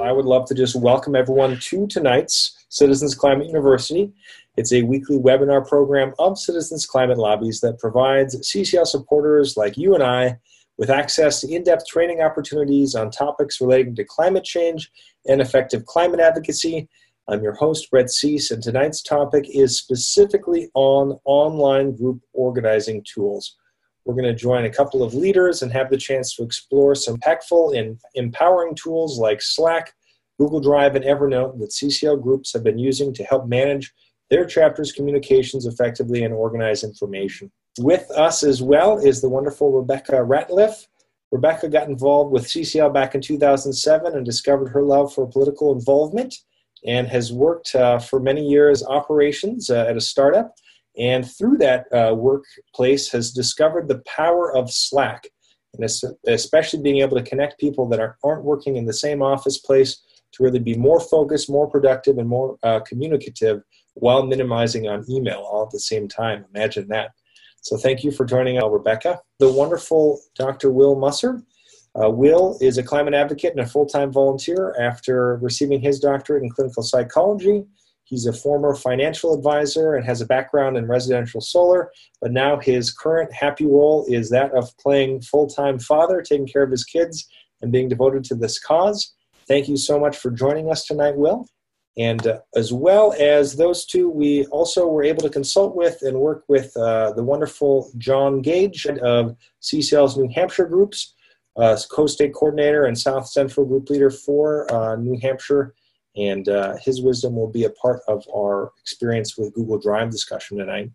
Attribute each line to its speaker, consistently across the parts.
Speaker 1: I would love to just welcome everyone to tonight's Citizens Climate University. It's a weekly webinar program of Citizens Climate Lobbies that provides CCL supporters like you and I with access to in-depth training opportunities on topics relating to climate change and effective climate advocacy. I'm your host, Brett Cease, and tonight's topic is specifically on online group organizing tools. We're going to join a couple of leaders and have the chance to explore some impactful and empowering tools like Slack, Google Drive, and Evernote that CCL groups have been using to help manage their chapters' communications effectively and organize information. With us as well is the wonderful Rebecca Ratliff. Rebecca got involved with CCL back in 2007 and discovered her love for political involvement and has worked for many years operations at a startup. And through that workplace has discovered the power of Slack, and especially being able to connect people that aren't working in the same office place to really be more focused, more productive, and more communicative while minimizing on email all at the same time. Imagine that. So thank you for joining us, Rebecca. The wonderful Dr. Will Musser. Will is a climate advocate and a full-time volunteer after receiving his doctorate in clinical psychology. He's a former financial advisor and has a background in residential solar, but now his current happy role is that of playing full-time father, taking care of his kids, and being devoted to this cause. Thank you so much for joining us tonight, Will. And as well as those two, we also were able to consult with and work with the wonderful John Gage of CCL's New Hampshire groups, co-state coordinator and South Central group leader for New Hampshire. And his wisdom will be a part of our experience with Google Drive discussion tonight.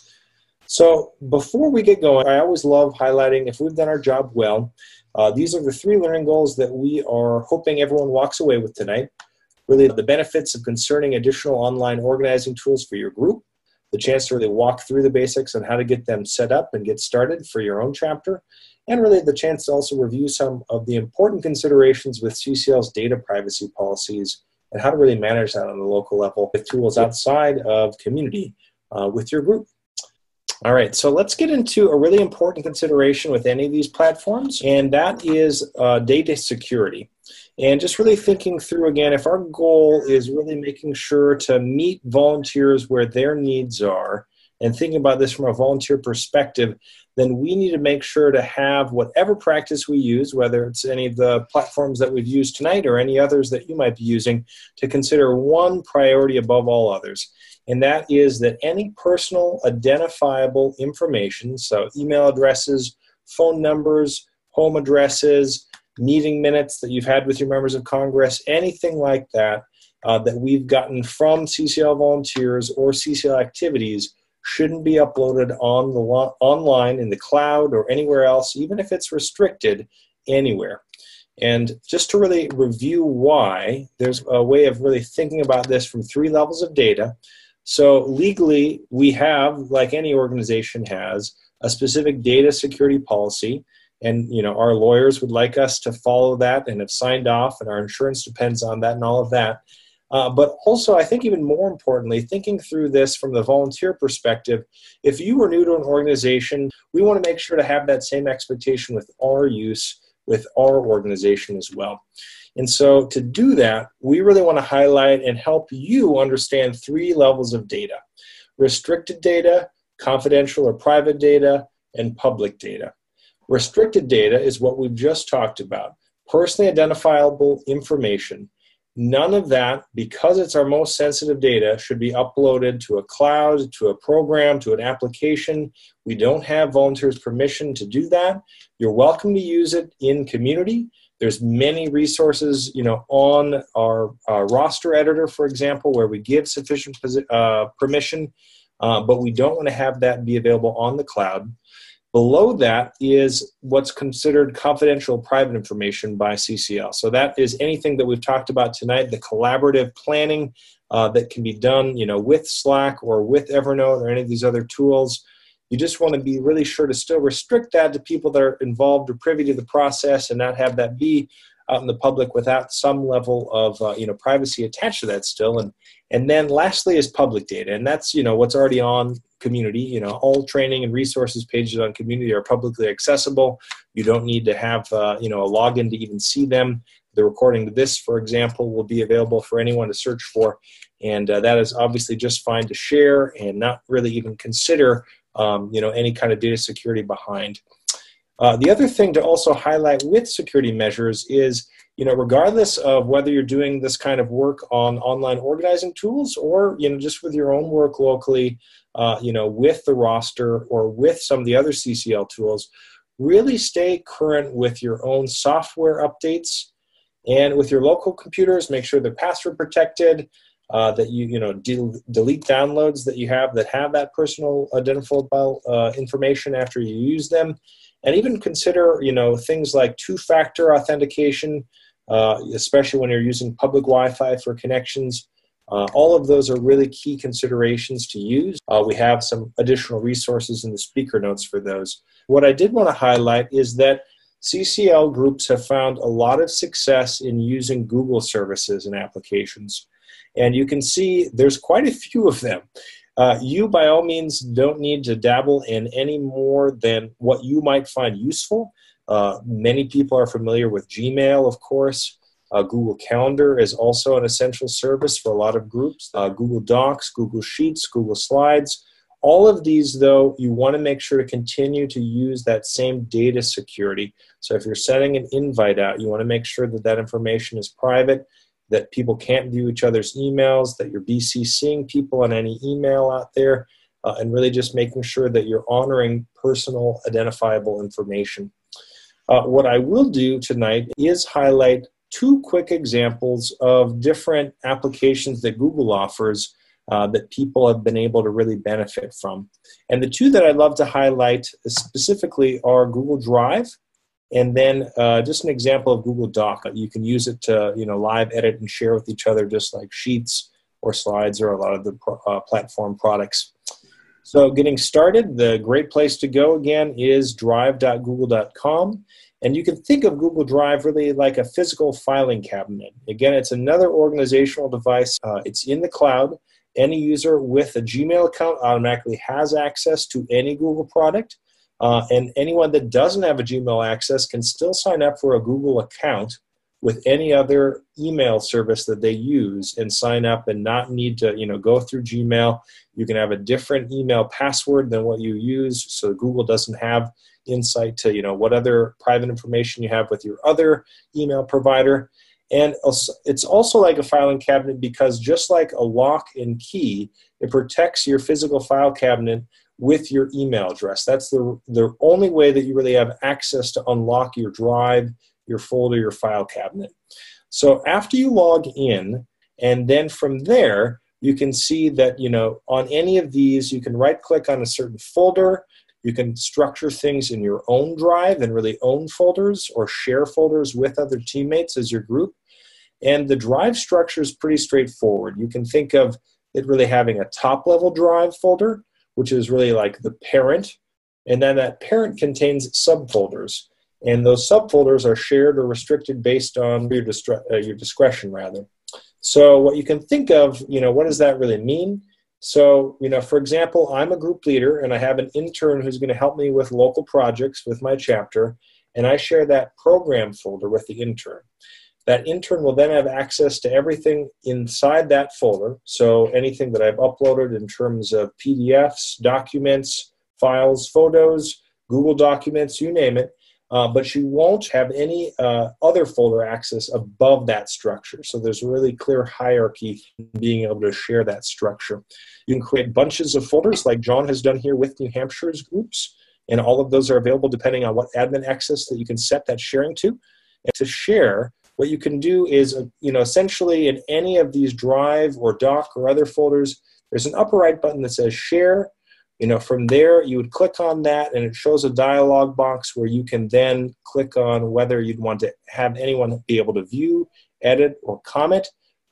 Speaker 1: So before we get going, I always love highlighting if we've done our job well. These are the 3 learning goals that we are hoping everyone walks away with tonight. Really the benefits of concerning additional online organizing tools for your group, the chance to really walk through the basics on how to get them set up and get started for your own chapter, and really the chance to also review some of the important considerations with CCL's data privacy policies and how to really manage that on the local level with tools outside of community with your group. All right, so let's get into a really important consideration with any of these platforms, and that is data security. And just really thinking through again, if our goal is really making sure to meet volunteers where their needs are, and thinking about this from a volunteer perspective, then we need to make sure to have whatever practice we use, whether it's any of the platforms that we've used tonight or any others that you might be using, to consider one priority above all others. And that is that any personal identifiable information, so email addresses, phone numbers, home addresses, meeting minutes that you've had with your members of Congress, anything like that, that we've gotten from CCL volunteers or CCL activities shouldn't be uploaded on the online in the cloud or anywhere else, even if it's restricted anywhere. And just to really review why, there's a way of really thinking about this from 3 levels of data. So legally, we have, like any organization has, a specific data security policy. And our lawyers would like us to follow that and have signed off, and our insurance depends on that and all of that. But also, I think even more importantly, thinking through this from the volunteer perspective, if you were new to an organization, we want to make sure to have that same expectation with our use with our organization as well. And so to do that, we really want to highlight and help you understand 3 levels of data: restricted data, confidential or private data, and public data. Restricted data is what we've just talked about, personally identifiable information. None of that, because it's our most sensitive data, should be uploaded to a cloud, to a program, to an application. We don't have volunteers' permission to do that. You're welcome to use it in community. There's many resources, on our roster editor, for example, where we give sufficient permission, but we don't want to have that be available on the cloud. Below that is what's considered confidential private information by CCL. So that is anything that we've talked about tonight, the collaborative planning that can be done, with Slack or with Evernote or any of these other tools. You just want to be really sure to still restrict that to people that are involved or privy to the process and not have that be out in the public without some level of privacy attached to that still. And then lastly is public data, and that's what's already on community. All training and resources pages on community are publicly accessible. You don't need to have a login to even see them. The recording of this, for example, will be available for anyone to search for, and that is obviously just fine to share and not really even consider any kind of data security behind. The other thing to also highlight with security measures is, regardless of whether you're doing this kind of work on online organizing tools or, just with your own work locally, with the roster or with some of the other CCL tools, really stay current with your own software updates and with your local computers. Make sure they're password protected, that you delete downloads that you have that have that personal identifiable information after you use them. And even consider, things like two-factor authentication, especially when you're using public Wi-Fi for connections. All of those are really key considerations to use. We have some additional resources in the speaker notes for those. What I did want to highlight is that CCL groups have found a lot of success in using Google services and applications. And you can see there's quite a few of them. You, by all means, don't need to dabble in any more than what you might find useful. Many people are familiar with Gmail, of course. Google Calendar is also an essential service for a lot of groups. Google Docs, Google Sheets, Google Slides. All of these, though, you want to make sure to continue to use that same data security. So if you're sending an invite out, you want to make sure that that information is private, that people can't view each other's emails, that you're BCCing people on any email out there, and really just making sure that you're honoring personal identifiable information. What I will do tonight is highlight two quick examples of different applications that Google offers that people have been able to really benefit from. And the two that I'd love to highlight specifically are Google Drive, and then just an example of Google Doc. You can use it to live edit and share with each other, just like Sheets or Slides or a lot of the platform products. So getting started, the great place to go again is drive.google.com. And you can think of Google Drive really like a physical filing cabinet. Again, it's another organizational device. It's in the cloud. Any user with a Gmail account automatically has access to any Google product. And anyone that doesn't have a Gmail access can still sign up for a Google account with any other email service that they use and sign up and not need to go through Gmail. You can have a different email password than what you use, so Google doesn't have insight to what other private information you have with your other email provider. And it's also like a filing cabinet because just like a lock and key, it protects your physical file cabinet with your email address. That's the only way that you really have access to unlock your drive, your folder, your file cabinet. So after you log in, and then from there, you can see that on any of these, you can right-click on a certain folder. You can structure things in your own drive and really own folders or share folders with other teammates as your group. And the drive structure is pretty straightforward. You can think of it really having a top-level drive folder, which is really like the parent, and then that parent contains subfolders. And those subfolders are shared or restricted based on your discretion, rather. So what you can think of, what does that really mean? So, for example, I'm a group leader, and I have an intern who's going to help me with local projects with my chapter, and I share that program folder with the intern. That intern will then have access to everything inside that folder, so anything that I've uploaded in terms of PDFs, documents, files, photos, Google documents, you name it, but she won't have any other folder access above that structure. So there's a really clear hierarchy in being able to share that structure. You can create bunches of folders like John has done here with New Hampshire's groups, and all of those are available depending on what admin access that you can set that sharing to. And to share, what you can do is, essentially in any of these Drive or Doc or other folders, there's an upper right button that says Share. From there, you would click on that, and it shows a dialog box where you can then click on whether you'd want to have anyone be able to view, edit, or comment.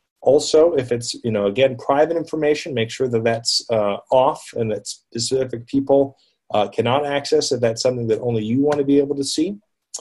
Speaker 1: Also, if it's, again, private information, make sure that that's off and that specific people cannot access if that's something that only you want to be able to see.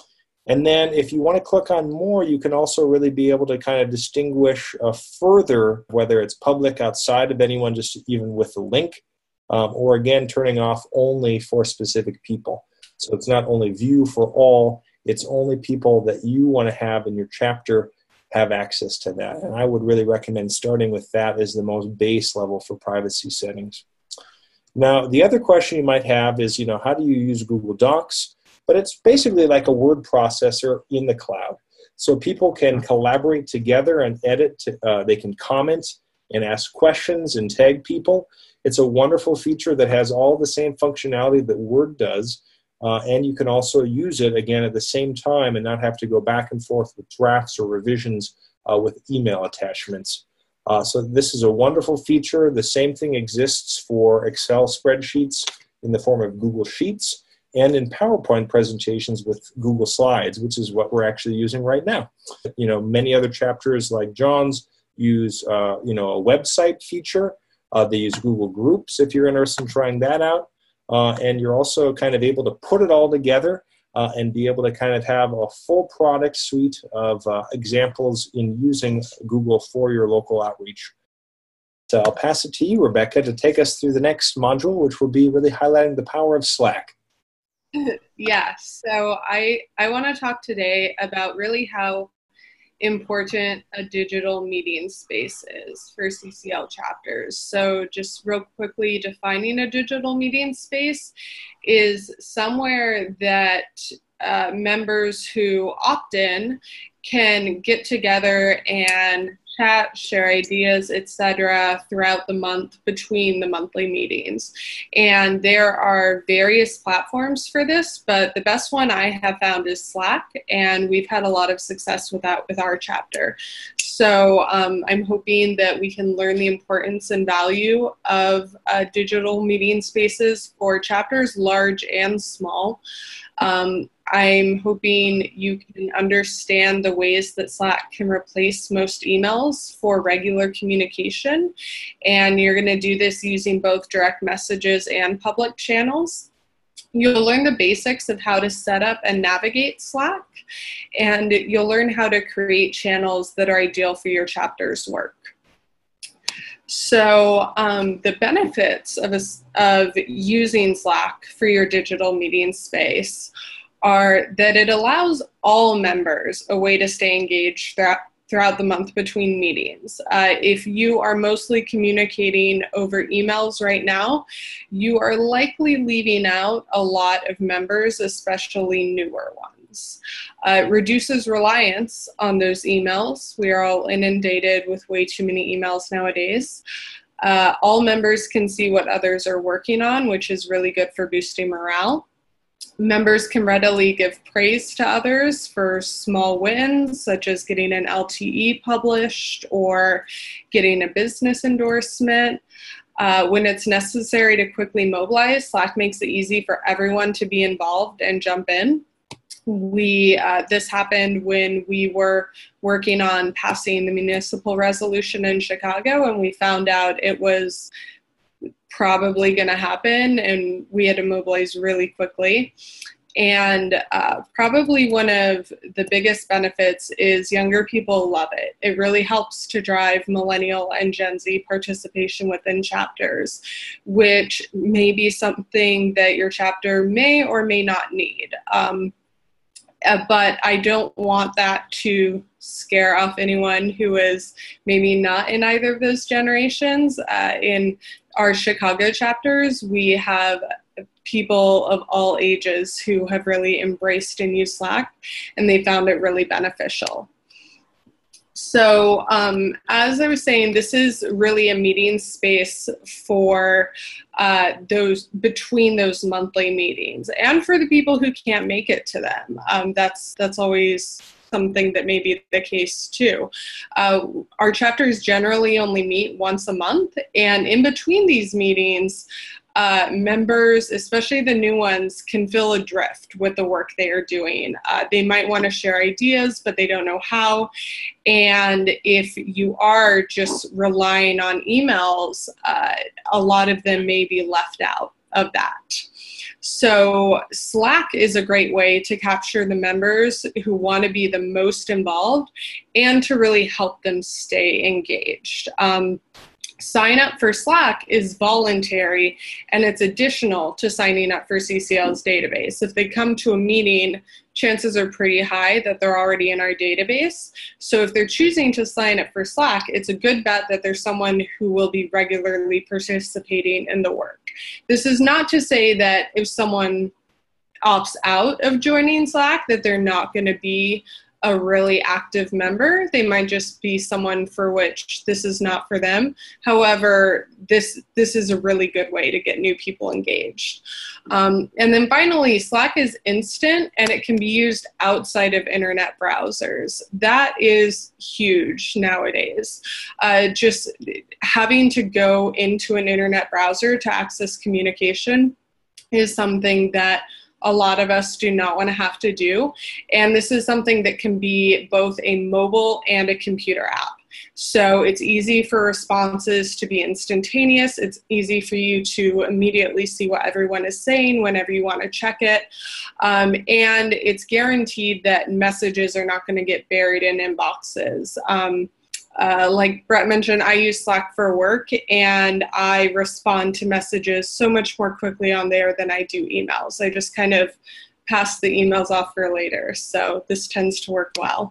Speaker 1: And then if you want to click on more, you can also really be able to kind of distinguish further whether it's public outside of anyone, just even with the link. or again, turning off only for specific people. So it's not only view for all, it's only people that you want to have in your chapter have access to that. And I would really recommend starting with that as the most base level for privacy settings. Now, the other question you might have is, how do you use Google Docs? But it's basically like a word processor in the cloud. So people can collaborate together and edit. They can comment and ask questions and tag people. It's a wonderful feature that has all the same functionality that Word does. And you can also use it, again, at the same time and not have to go back and forth with drafts or revisions with email attachments. So this is a wonderful feature. The same thing exists for Excel spreadsheets in the form of Google Sheets and in PowerPoint presentations with Google Slides, which is what we're actually using right now. Many other chapters like John's use, a website feature. They use Google Groups if you're interested in trying that out. And you're also kind of able to put it all together and be able to kind of have a full product suite of examples in using Google for your local outreach. So I'll pass it to you, Rebecca, to take us through the next module, which will be really highlighting the power of Slack.
Speaker 2: Yeah, so I want to talk today about really how important a digital meeting space is for CCL chapters. So just real quickly, defining a digital meeting space is somewhere that members who opt in can get together and chat, share ideas, etc. throughout the month between the monthly meetings. And there are various platforms for this, but the best one I have found is Slack, and we've had a lot of success with that with our chapter. So I'm hoping that we can learn the importance and value of digital meeting spaces for chapters large and small. I'm hoping you can understand the ways that Slack can replace most emails for regular communication. And you're going to do this using both direct messages and public channels. You'll learn the basics of how to set up and navigate Slack, and you'll learn how to create channels that are ideal for your chapter's work. So the benefits of using Slack for your digital meeting space are that it allows all members a way to stay engaged throughout the month between meetings. If you are mostly communicating over emails right now, you are likely leaving out a lot of members, especially newer ones. It reduces reliance on those emails. We are all inundated with way too many emails nowadays. All members can see what others are working on, which is really good for boosting morale. Members can readily give praise to others for small wins, such as getting an LTE published or getting a business endorsement. When it's necessary to quickly mobilize, Slack makes it easy for everyone to be involved and jump in. This happened when we were working on passing the municipal resolution in Chicago, and we found out it was probably going to happen, and we had to mobilize really quickly. And probably one of the biggest benefits is younger people love it. It really helps to drive millennial and Gen Z participation within chapters, which may be something that your chapter may or may not need. But I don't want that to scare off anyone who is maybe not in either of those generations. In our Chicago chapters, we have people of all ages who have really embraced and used Slack, and they found it really beneficial. So as I was saying, this is really a meeting space for between those monthly meetings, and for the people who can't make it to them. That's always something that may be the case too. Our chapters generally only meet once a month, and in between these meetings, members, especially the new ones, can feel adrift with the work they are doing. They might want to share ideas, but they don't know how. And if you are just relying on emails, a lot of them may be left out of that. So Slack is a great way to capture the members who want to be the most involved and to really help them stay engaged. Sign up for Slack is voluntary, and it's additional to signing up for CCL's database. If they come to a meeting, chances are pretty high that they're already in our database. So if they're choosing to sign up for Slack, it's a good bet that there's someone who will be regularly participating in the work. This is not to say that if someone opts out of joining Slack, that they're not going to be a really active member. They might just be someone for which this is not for them. However, this is a really good way to get new people engaged. And then finally, Slack is instant and it can be used outside of internet browsers. That is huge nowadays. Just having to go into an internet browser to access communication is something that a lot of us do not want to have to do. And this is something that can be both a mobile and a computer app. So it's easy for responses to be instantaneous. It's easy for you to immediately see what everyone is saying whenever you want to check it. And it's guaranteed that messages are not going to get buried in inboxes. Like Brett mentioned, I use Slack for work, and I respond to messages so much more quickly on there than I do emails. I just kind of pass the emails off for later, so this tends to work well.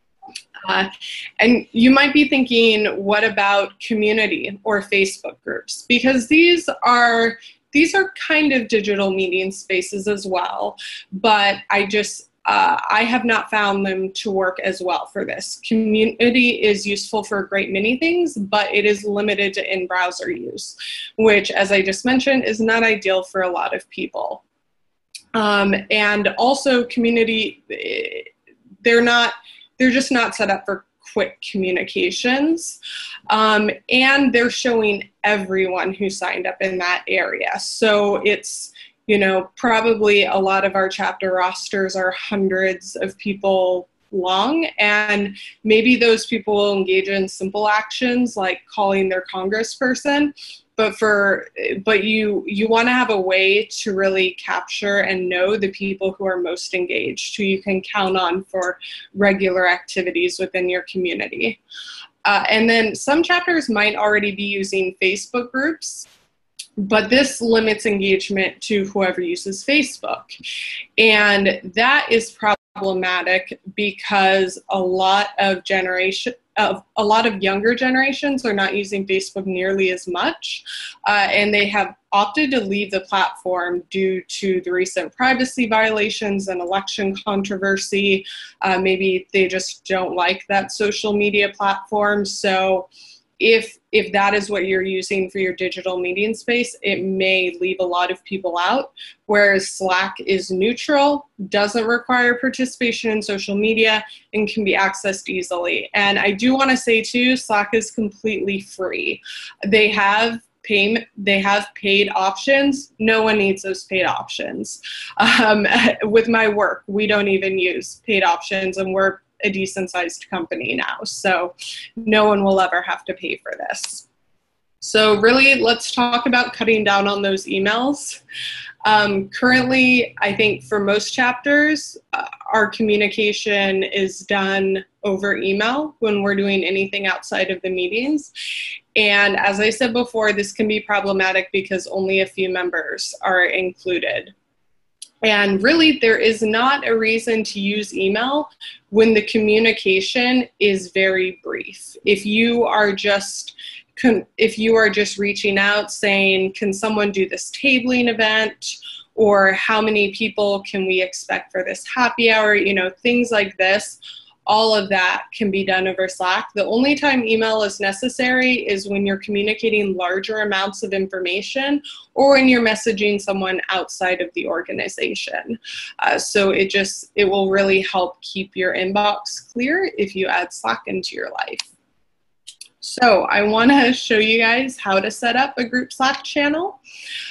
Speaker 2: And you might be thinking, what about community or Facebook groups? Because these are kind of digital meeting spaces as well, but I have not found them to work as well for this. Community is useful for a great many things, but it is limited to in-browser use, which, as I just mentioned, is not ideal for a lot of people. And also community, they're just not set up for quick communications. And they're showing everyone who signed up in that area. So it's, probably a lot of our chapter rosters are hundreds of people long, and maybe those people will engage in simple actions like calling their congressperson, but you want to have a way to really capture and know the people who are most engaged, who you can count on for regular activities within your community. And then some chapters might already be using Facebook groups, but this limits engagement to whoever uses Facebook. And that is problematic because a lot of younger generations are not using Facebook nearly as much, and they have opted to leave the platform due to the recent privacy violations and election controversy. Maybe they just don't like that social media platform. So if that is what you're using for your digital meeting space, it may leave a lot of people out, whereas Slack is neutral, doesn't require participation in social media, and can be accessed easily. And I do want to say too, Slack is completely free. They have paid options. No one needs those paid options. With my work, we don't even use paid options, and we're a decent sized company now, so no one will ever have to pay for this. So really, let's talk about cutting down on those emails. Currently, I think for most chapters, our communication is done over email when we're doing anything outside of the meetings. And as I said before, this can be problematic because only a few members are included. And really, there is not a reason to use email when the communication is very brief. If you are just reaching out saying, can someone do this tabling event? Or how many people can we expect for this happy hour? Things like this. All of that can be done over Slack. The only time email is necessary is when you're communicating larger amounts of information or when you're messaging someone outside of the organization. So it will really help keep your inbox clear if you add Slack into your life. So I want to show you guys how to set up a group Slack channel.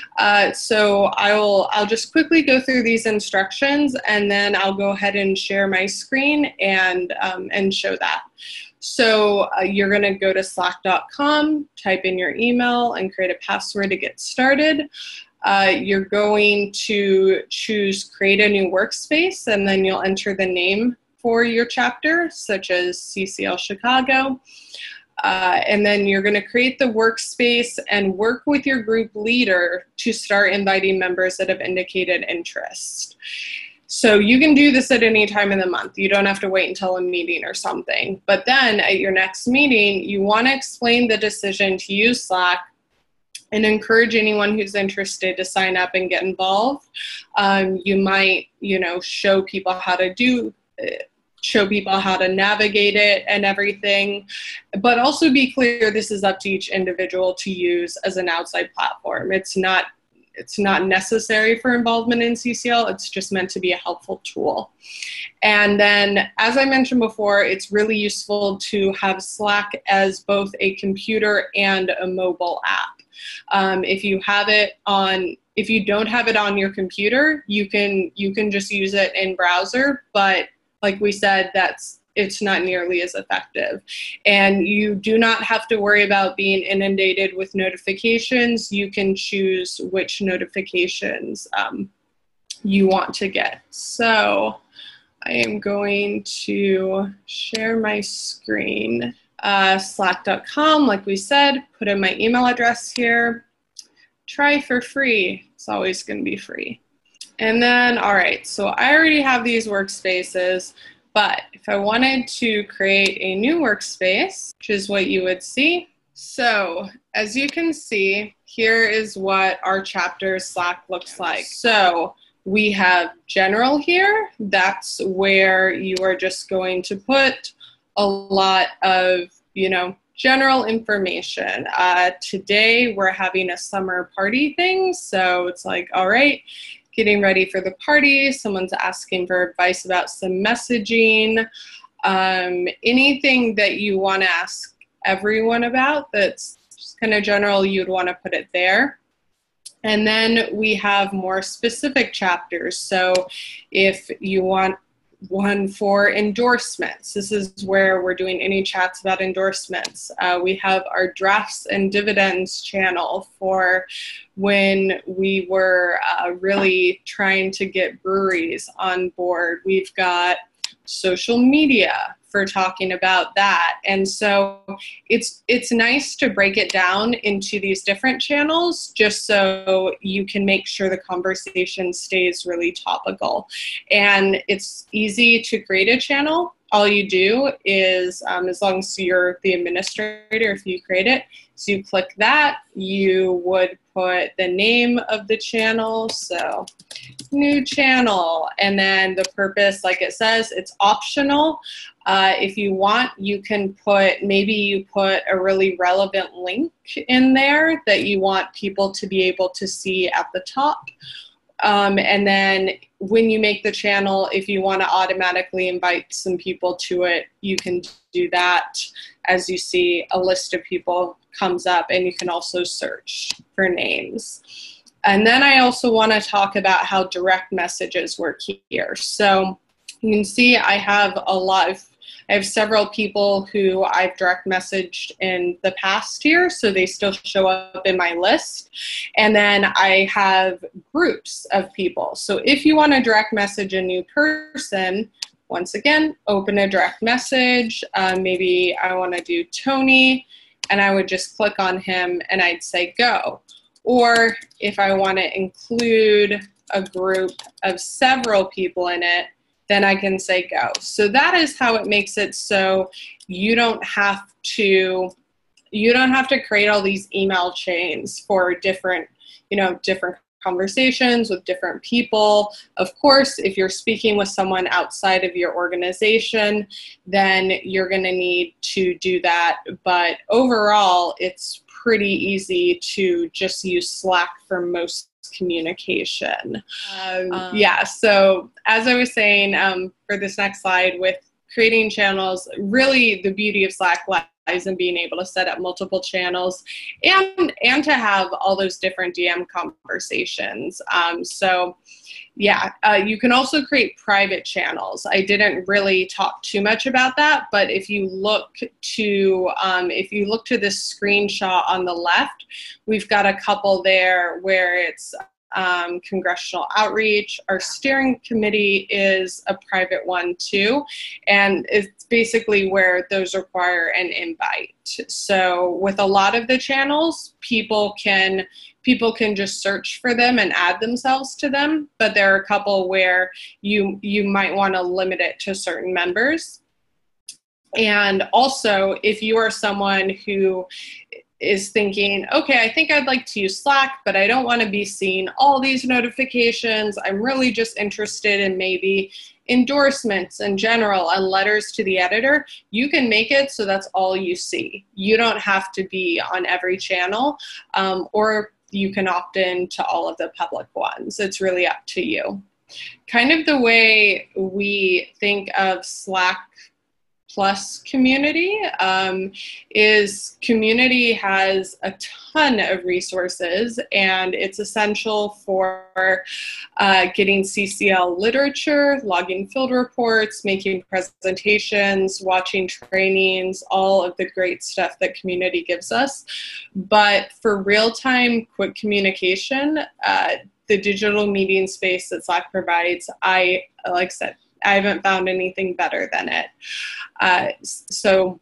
Speaker 2: So I'll just quickly go through these instructions, and then I'll go ahead and share my screen and show that. So you're going to go to slack.com, type in your email, and create a password to get started. You're going to choose create a new workspace, and then you'll enter the name for your chapter, such as CCL Chicago. And then you're going to create the workspace and work with your group leader to start inviting members that have indicated interest. So you can do this at any time in the month. You don't have to wait until a meeting or something. But then at your next meeting, you want to explain the decision to use Slack and encourage anyone who's interested to sign up and get involved. You might, show people how to navigate it and everything, but also be clear this is up to each individual to use as an outside platform. It's not necessary for involvement in CCL. It's just meant to be a helpful tool. And then, as I mentioned before, it's really useful to have Slack as both a computer and a mobile app. If you don't have it on your computer, you can just use it in browser, but like we said, it's not nearly as effective. And you do not have to worry about being inundated with notifications. You can choose which notifications you want to get. So I am going to share my screen. Slack.com, like we said, put in my email address here. Try for free. It's always going to be free. And then, all right, so I already have these workspaces, but if I wanted to create a new workspace, which is what you would see. So as you can see, here is what our chapter Slack looks like. So we have general here. That's where you are just going to put a lot of, general information. Today we're having a summer party thing. So it's like, all right, getting ready for the party. Someone's asking for advice about some messaging. Anything that you want to ask everyone about that's just kind of general, you'd want to put it there. And then we have more specific chapters. So if you want one for endorsements, this is where we're doing any chats about endorsements. We have our drafts and dividends channel for when we were really trying to get breweries on board. We've got social media for talking about that. And so it's nice to break it down into these different channels just so you can make sure the conversation stays really topical. And it's easy to create a channel. All you do is, as long as you're the administrator, if you create it, so you click that, you would put the name of the channel, so new channel, and then the purpose, like it says, it's optional. If you want, you can maybe you put a really relevant link in there that you want people to be able to see at the top. And then when you make the channel, if you want to automatically invite some people to it, you can do that. As you see, a list of people comes up, and you can also search for names. And then I also want to talk about how direct messages work here. So you can see I have several people who I've direct messaged in the past here, so they still show up in my list. And then I have groups of people. So if you want to direct message a new person, once again, open a direct message. Maybe I want to do Tony, and I would just click on him and I'd say go. Or if I want to include a group of several people in it, then I can say go. So that is how it makes it so you don't have to create all these email chains for different conversations with different people. Of course, if you're speaking with someone outside of your organization, then you're going to need to do that. But overall, it's pretty easy to just use Slack for most communication. So as I was saying, for this next slide, with creating channels, really the beauty of Slack lies in being able to set up multiple channels and to have all those different DM conversations. You can also create private channels. I didn't really talk too much about that, but if you look to this screenshot on the left, we've got a couple there where it's congressional outreach. Our steering committee is a private one too, and it's basically where those require an invite. So with a lot of the channels, people can just search for them and add themselves to them, but there are a couple where you might want to limit it to certain members. And also, if you are someone who is thinking, okay, I think I'd like to use Slack, but I don't want to be seeing all these notifications. I'm really just interested in maybe endorsements in general and letters to the editor. You can make it so that's all you see. You don't have to be on every channel, or you can opt in to all of the public ones. It's really up to you. Kind of the way we think of Slack Plus community is community has a ton of resources, and it's essential for getting CCL literature, logging field reports, making presentations, watching trainings, all of the great stuff that community gives us. But for real-time quick communication, the digital meeting space that Slack provides, like I said, I haven't found anything better than it. So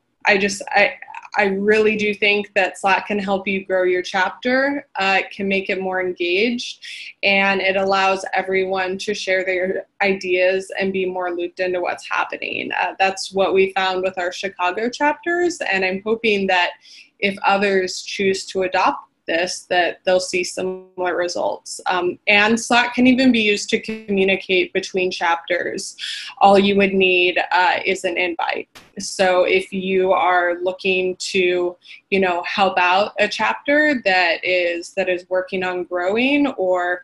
Speaker 2: I really do think that Slack can help you grow your chapter. It can make it more engaged, and it allows everyone to share their ideas and be more looped into what's happening. That's what we found with our Chicago chapters, and I'm hoping that if others choose to adopt this, that they'll see similar results. And Slack can even be used to communicate between chapters. All you would need is an invite. So if you are looking to, help out a chapter that is working on growing, or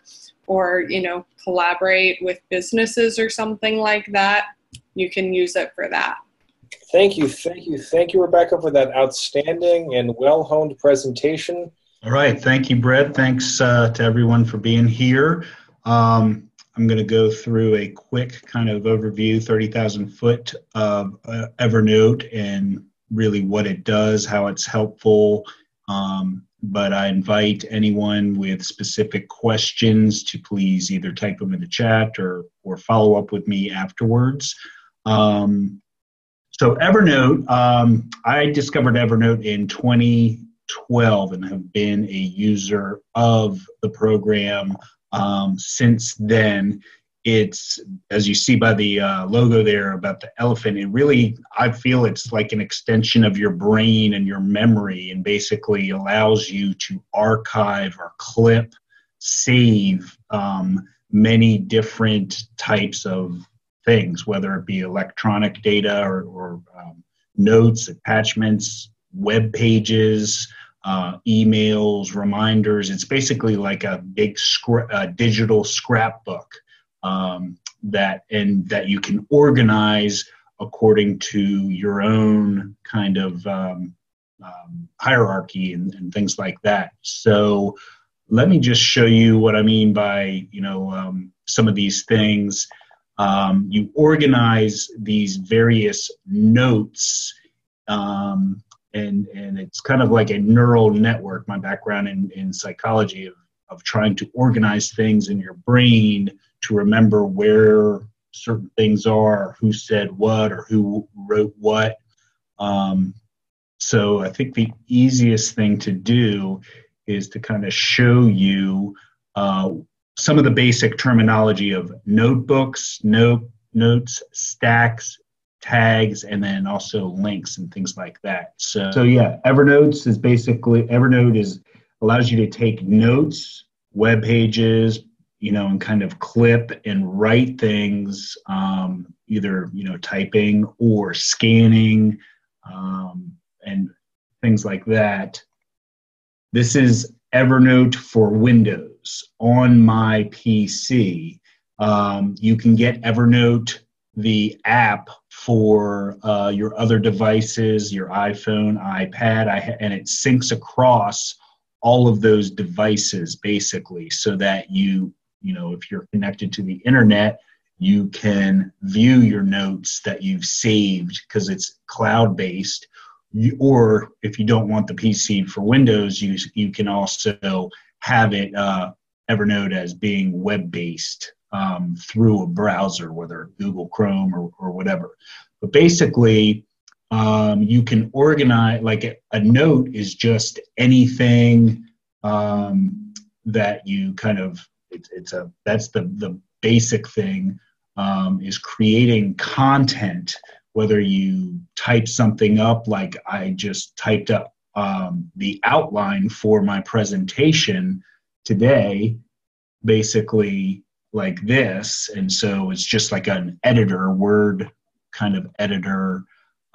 Speaker 2: collaborate with businesses or something like that, you can use it for that.
Speaker 1: Thank you, Rebecca, for that outstanding and well-honed presentation.
Speaker 3: All right. Thank you, Brett. Thanks to everyone for being here. I'm going to go through a quick kind of overview, 30,000 foot of Evernote, and really what it does, how it's helpful. But I invite anyone with specific questions to please either type them in the chat or follow up with me afterwards. So Evernote, I discovered Evernote in 2012 and have been a user of the program since then. It's, as you see by the logo there about the elephant, I feel it's like an extension of your brain and your memory, and basically allows you to archive or clip, save many different types of things, whether it be electronic data or notes, attachments, web pages, emails, reminders. It's basically like a big digital scrapbook that you can organize according to your own kind of hierarchy and things like that. So let me just show you what I mean by some of these things. You organize these various notes, and it's kind of like a neural network. My background in psychology of trying to organize things in your brain to remember where certain things are, who said what or who wrote what. So I think the easiest thing to do is to kind of show you some of the basic terminology of notebooks, notes, stacks, tags, and then also links and things like that. So yeah, Evernote allows you to take notes, web pages, and kind of clip and write things, either typing or scanning, and things like that. This is Evernote for Windows. On my PC, you can get Evernote, the app, for your other devices, your iPhone, iPad, and it syncs across all of those devices basically, so that if you're connected to the internet, you can view your notes that you've saved because it's cloud-based. Or if you don't want the PC for Windows, you can also have it Evernote as being web-based through a browser, whether Google Chrome or whatever. But basically, you can organize, like a note is just anything that you kind of, that's the basic thing, is creating content, whether you type something up, like I just typed up the outline for my presentation today, basically like this. And so it's just like an editor, Word kind of editor.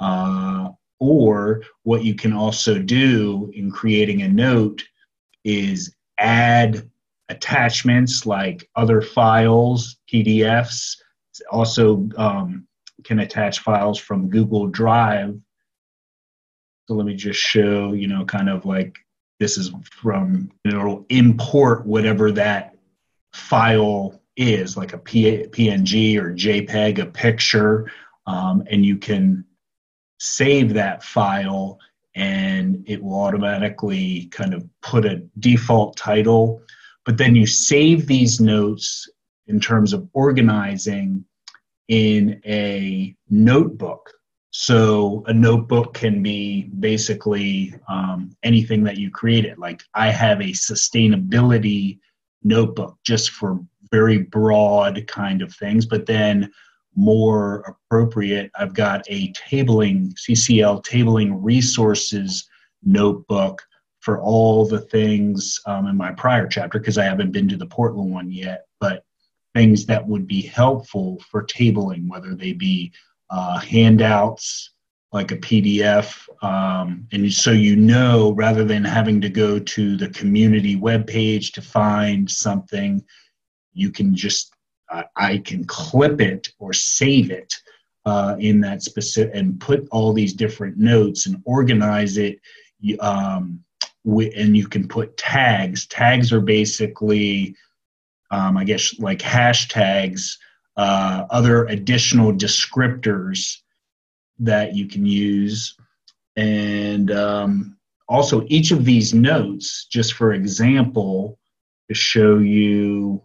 Speaker 3: Or what you can also do in creating a note is add attachments like other files, PDFs. Also can attach files from Google Drive. So let me just show, kind of like this is from, it'll import whatever that file is, like a PNG or JPEG, a picture, and you can save that file and it will automatically kind of put a default title. But then you save these notes in terms of organizing in a notebook. So a notebook can be basically anything that you created. Like I have a sustainability notebook just for very broad kind of things, but then more appropriate, I've got a CCL tabling resources notebook for all the things in my prior chapter, because I haven't been to the Portland one yet, but things that would be helpful for tabling, whether they be handouts like a PDF. And so, rather than having to go to the community webpage to find something, you can just, I can clip it or save it in that specific, and put all these different notes and organize it. And you can put tags. Tags are basically, I guess, like hashtags, other additional descriptors that you can use. And also each of these notes, just for example, to show you,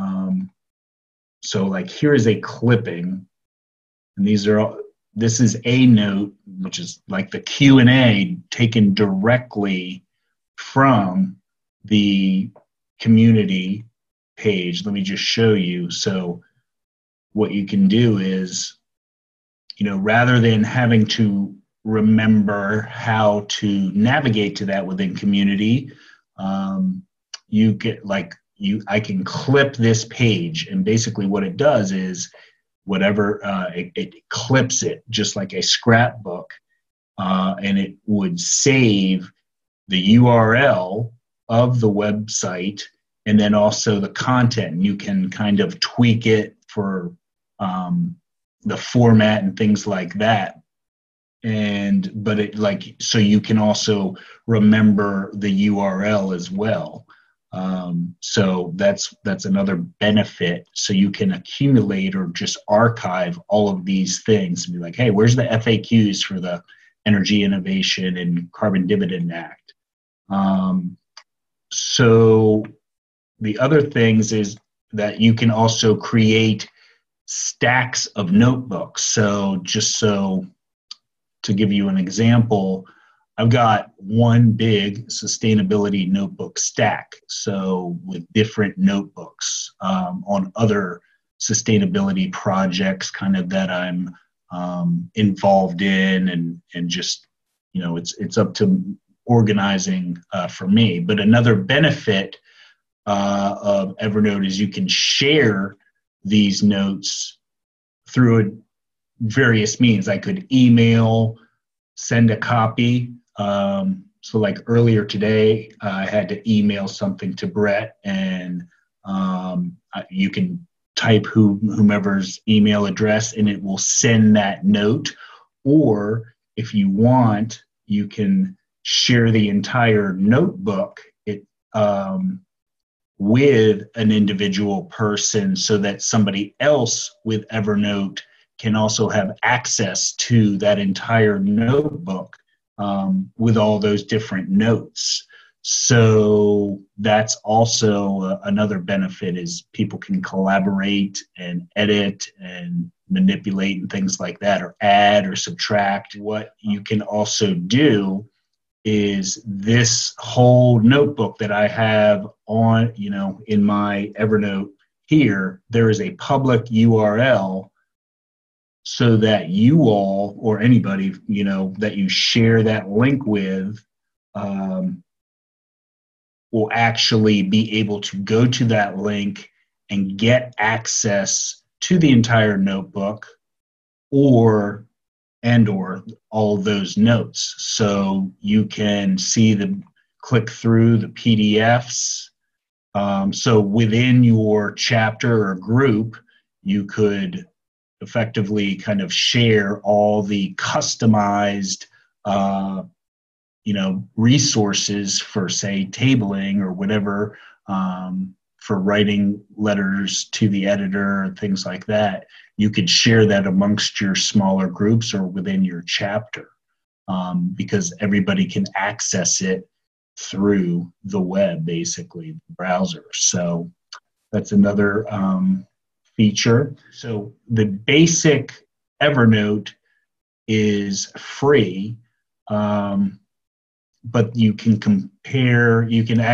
Speaker 3: so like here is a clipping, and this is a note, which is like the Q&A taken directly from the community page. Let me just show you. So what you can do is, rather than having to remember how to navigate to that within community, you get I can clip this page, and basically what it does is whatever, it clips it just like a scrapbook, and it would save the URL of the website and then also the content. You can kind of tweak it for the format and things like that. So you can also remember the URL as well. So that's another benefit. So you can accumulate or just archive all of these things and be like, hey, where's the FAQs for the Energy Innovation and Carbon Dividend Act? So the other things is that you can also create stacks of notebooks. So to give you an example, I've got one big sustainability notebook stack, so with different notebooks on other sustainability projects kind of that I'm involved in, and just, it's up to organizing for me. But another benefit of Evernote is you can share these notes through various means. I could email, send a copy. So like earlier today, I had to email something to Brett, and you can type whomever's email address and it will send that note. Or if you want, you can share the entire notebook with an individual person, so that somebody else with Evernote can also have access to that entire notebook with all those different notes. So that's also another benefit, is people can collaborate and edit and manipulate and things like that, or add or subtract. What you can also do is this whole notebook that I have on, in my Evernote here, there is a public URL so that you all, or anybody, that you share that link with, will actually be able to go to that link and get access to the entire notebook or all of those notes. So you can click through the PDFs. So within your chapter or group, you could effectively kind of share all the customized resources for, say, tabling or whatever, for writing letters to the editor and things like that. You could share that amongst your smaller groups or within your chapter, because everybody can access it through the web, basically, the browser. So that's another feature. So the basic Evernote is free, but you can compare,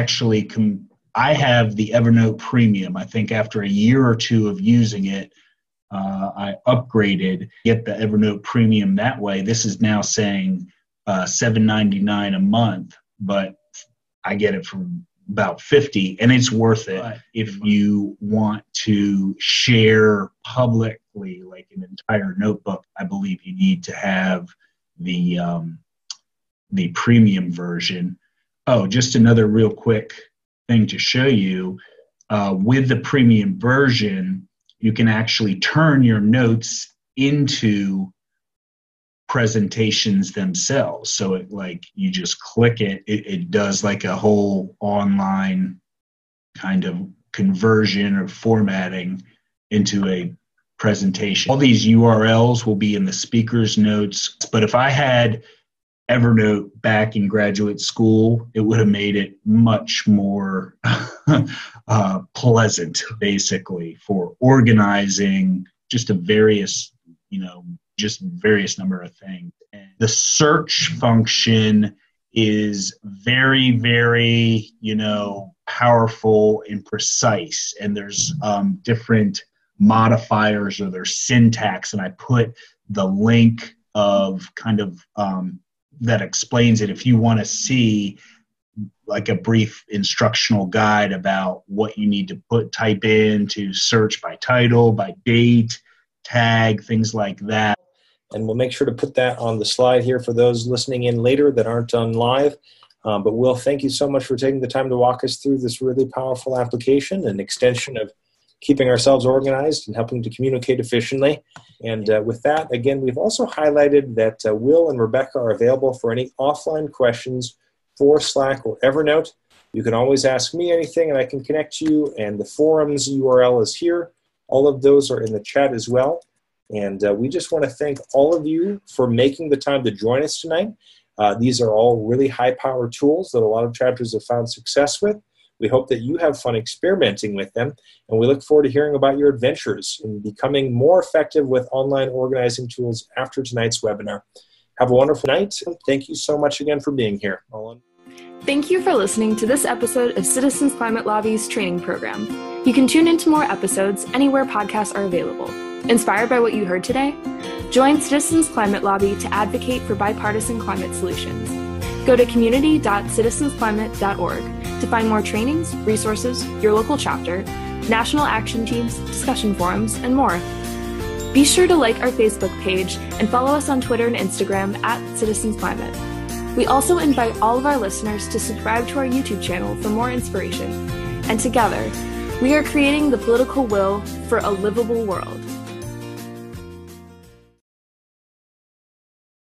Speaker 3: I have the Evernote Premium. I think after a year or two of using it, I upgraded, get the Evernote Premium that way. This is now saying $7.99 a month, but I get it for about $50, and it's worth it. If you want to share publicly, like an entire notebook, I believe you need to have the premium version. Oh, just another real quick thing to show you. With the premium version, you can actually turn your notes into presentations themselves. So you just click it, it does like a whole online kind of conversion or formatting into a presentation. All these URLs will be in the speaker's notes, but if I had Evernote back in graduate school, it would have made it much more pleasant, basically, for organizing just various number of things. And the search function is very, very, powerful and precise. And there's different modifiers, or their syntax. And I put the link of kind of that explains it if you want to see like a brief instructional guide about what you need to type in to search by title, by date, tag, things like that.
Speaker 1: And we'll make sure to put that on the slide here for those listening in later that aren't on live. But Will, thank you so much for taking the time to walk us through this really powerful application, an extension of keeping ourselves organized and helping to communicate efficiently. And with that, again, we've also highlighted that Will and Rebecca are available for any offline questions for Slack or Evernote. You can always ask me anything and I can connect you, and the forums URL is here. All of those are in the chat as well. And we just want to thank all of you for making the time to join us tonight. These are all really high-powered tools that a lot of chapters have found success with. We hope that you have fun experimenting with them, and we look forward to hearing about your adventures in becoming more effective with online organizing tools after tonight's webinar. Have a wonderful night. Thank you so much again for being here.
Speaker 4: Thank you for listening to this episode of Citizens Climate Lobby's training program. You can tune into more episodes anywhere podcasts are available. Inspired by what you heard today? Join Citizens Climate Lobby to advocate for bipartisan climate solutions. Go to community.citizensclimate.org to find more trainings, resources, your local chapter, national action teams, discussion forums, and more. Be sure to like our Facebook page and follow us on Twitter and Instagram @CitizensClimate. We also invite all of our listeners to subscribe to our YouTube channel for more inspiration. And together, we are creating the political will for a livable world.